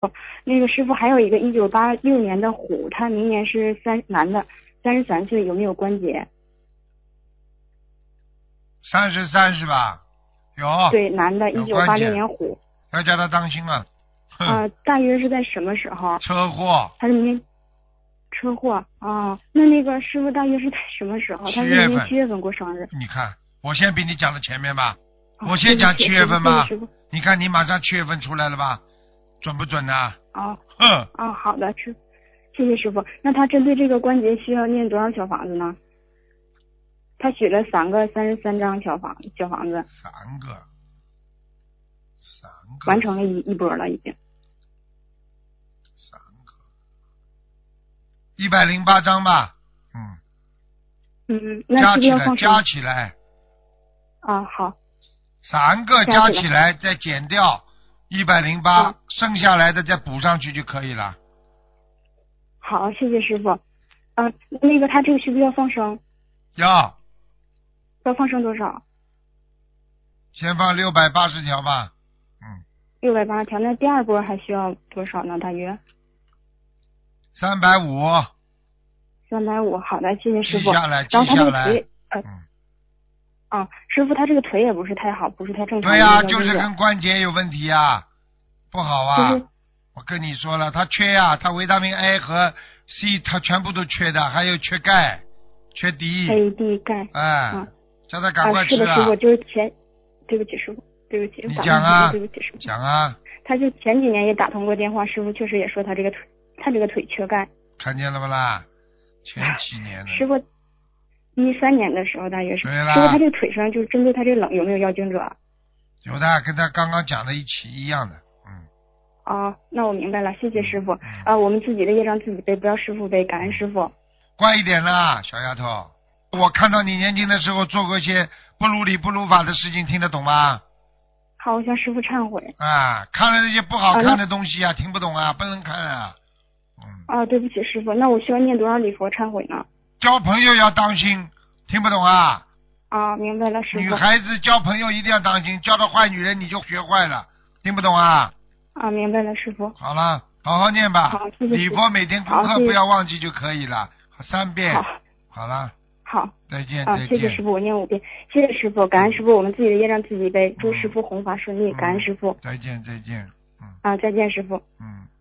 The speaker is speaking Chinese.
那个师傅还有一个1986年的虎，他明年是男的，33岁，有没有关节？ 33是吧？有。 对，男的，1986 有关节年虎。 要叫他当心了。 大约是在什么时候？ 车祸。 他是明年车祸啊？那个师傅大约是在什么时候？他是明年7月份过生日。 你看，我先比你讲的前面吧。 我先讲7月份吧。 师傅， 你看你马上7月份出来了吧？准不准呢？ 好的，谢谢师傅。那他针对这个关节需要念多少小房子呢？他许了3个33张小房子。 3个。 完成了一波了，已经。 3个。108张吧。 那是不是要放生？ 加起来。 好。 3个加起来再减掉108，剩下来的再补上去就可以了。 好，谢谢师傅。那个他这个需不需要放生？ 要放生多少？ 先放680条吧。 680条，那第二波还需要多少呢？大约 350。 350，好的，谢谢师傅。 记下来。 然后他这个腿，师傅他这个腿也不是太好，不是太正常。 对呀，就是跟关节有问题啊，不好啊。我跟你说了，他缺呀，他维他命 A 和 C 他全部都缺的，还有缺钙、缺 D、钙。 叫他赶快吃是的，师傅，就是对不起师傅， 你讲啊， 对不起师傅。 讲啊。 他就前几年也打通过电话，师傅确实也说他这个腿缺钙。 看见了不啦？前几年的。 师傅，13年的时候大约是。 对啦。 师傅，他这个腿上就是针对他这冷有没有妖精者？ 有的，跟他刚刚讲的一样的。 那我明白了，谢谢师傅。我们自己的业障自己背，不要师傅背，感恩师傅。 乖一点啦，小丫头。我看到你年轻的时候做过一些不如理不如法的事情，听得懂吗？ 好，我向师傅忏悔。 看了那些不好看的东西听不懂啊，不能看啊。 对不起师傅，那我需要念多少礼佛忏悔呢？ 交朋友要当心，听不懂啊？ 明白了师傅。 女孩子交朋友一定要当心，交到坏女人你就学坏了，听不懂啊？ 明白了师傅。 好了，好好念吧。 好，谢谢。 礼佛每天功课不要忘记就可以了，3遍。好了。 好。 再见。 谢谢师傅，我念5遍。谢谢师傅，感恩师傅，我们自己的业障自己背，祝师傅弘法顺利，感恩师傅。 再见。 再见师傅。